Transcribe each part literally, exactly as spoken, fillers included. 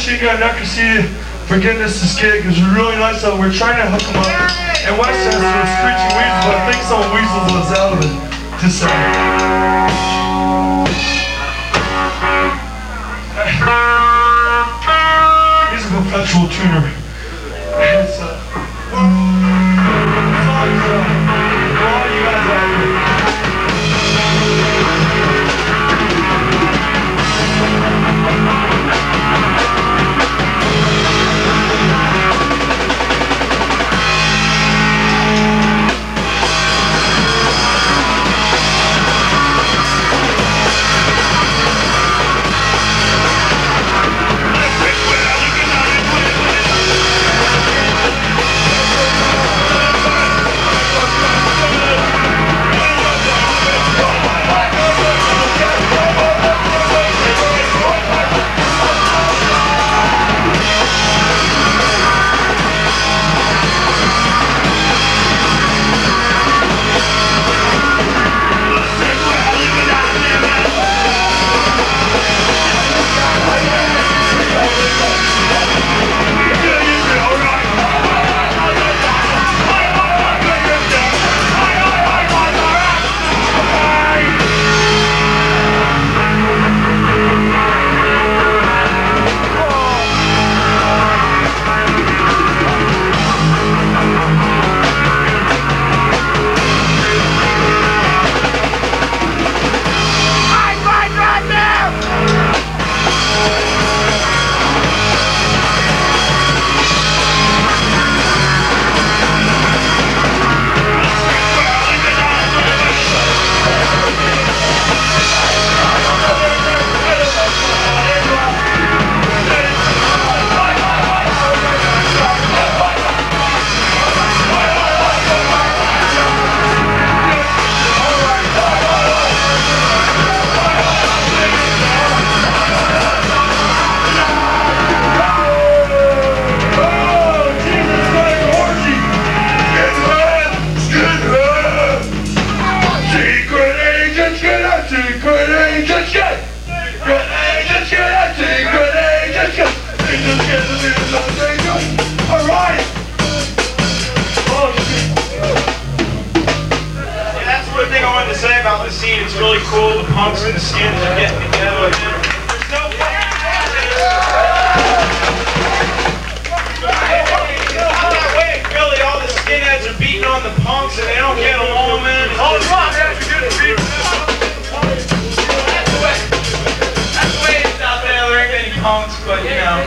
Machine Gun Necroseed for getting us this gig. It was really nice out. We're trying to hook them up. And Westchester was Screeching Weasels, but I think some Weasels was out of it. Just uh, he's a perpetual tuner. It's uh, songs, uh, for all you guys out there. It's really cool, the punks and the skins are getting together. There's no way, really, all the skinheads are beating on the punks and they don't get along, man. Oh, come on, man, we do the beat. That's the way. That's the way it's out there. There ain't any punks, but you know.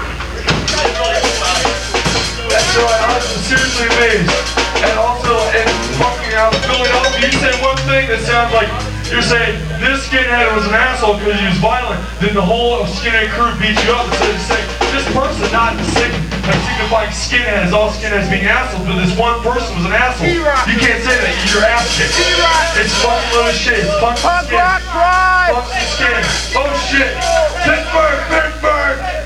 That's right, I was seriously amazed. And also, in fucking out of Philadelphia, you said one thing that sounds like you're saying this skinhead was an asshole because he was violent. Then the whole skinhead crew beat you up instead of saying this person not sick and signifying skinhead is all skinheads being assholes, but this one person was an asshole. You can't say that. You're ass kicked. It's fucking little shit. It's punks and skin. Punks and skin. Oh shit. Pittsburgh, Pittsburgh.